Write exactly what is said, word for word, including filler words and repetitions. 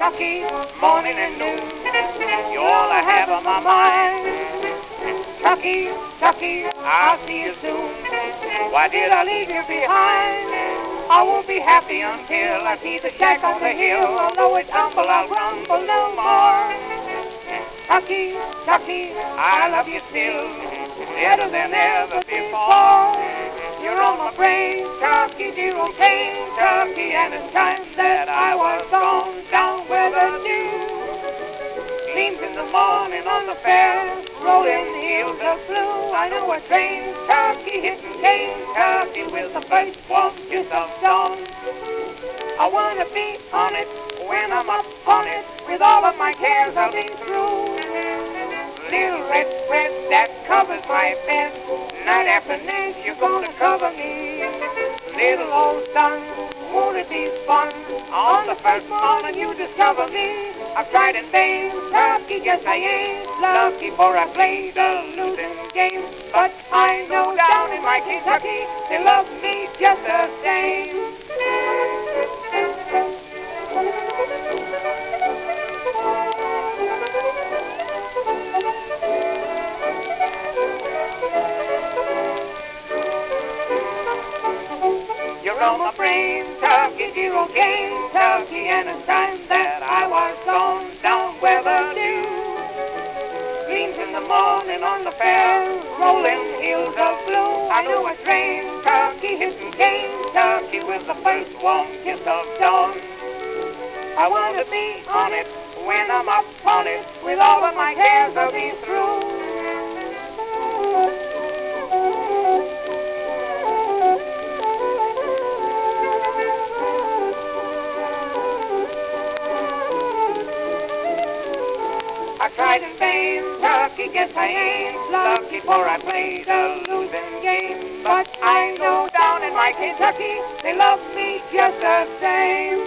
Kentucky, morning and noon. You're all I have on my mind. Kentucky, Kentucky, I'll see you soon. Why did I leave you behind? I won't be happy until I see the shack on the hill. Although it tumble, I'll rumble no more. Kentucky, Kentucky, I love you still, better than ever before. You're on my brain, Kentucky, dear old Kentucky, and it's time that I was gone down where the dew gleams in the morning on the fair rolling hills of blue. I know a train, Kentucky, hitting Kentucky with the first warm kiss of dawn. I wanna be on it when I'm up on it, with all of my cares I'll be through. Little red thread that covers my bed, night after night you're gonna cover me. Little old sun, won't it be fun? On the first morning you discover me. I've tried in vain, Kentucky, yes I ain't lucky, for I played a losing game. But I know down in my Kentucky they love me just the same. You're on my brain, Kentucky, dear old Kentucky, and it's time that I was gone down where the dew gleams in the morning on the fair rolling hills of blue. I know a train, Kentucky, hitting Kentucky with the first warm kiss of dawn. I want to be on it when I'm up on it, with all of my cares I'll be through. I tried in vain, Kentucky, guess I ain't lucky, for I played a losing game. But I know down in my Kentucky they love me just the same.